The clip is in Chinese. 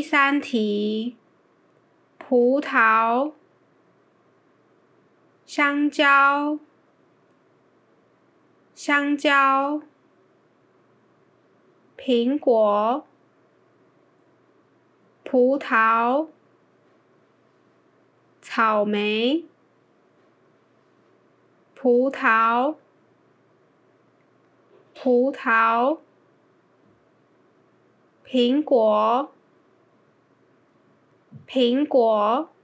3题，葡萄、香蕉、香蕉、苹果、葡萄、草莓、葡萄、葡萄、苹果、苹果。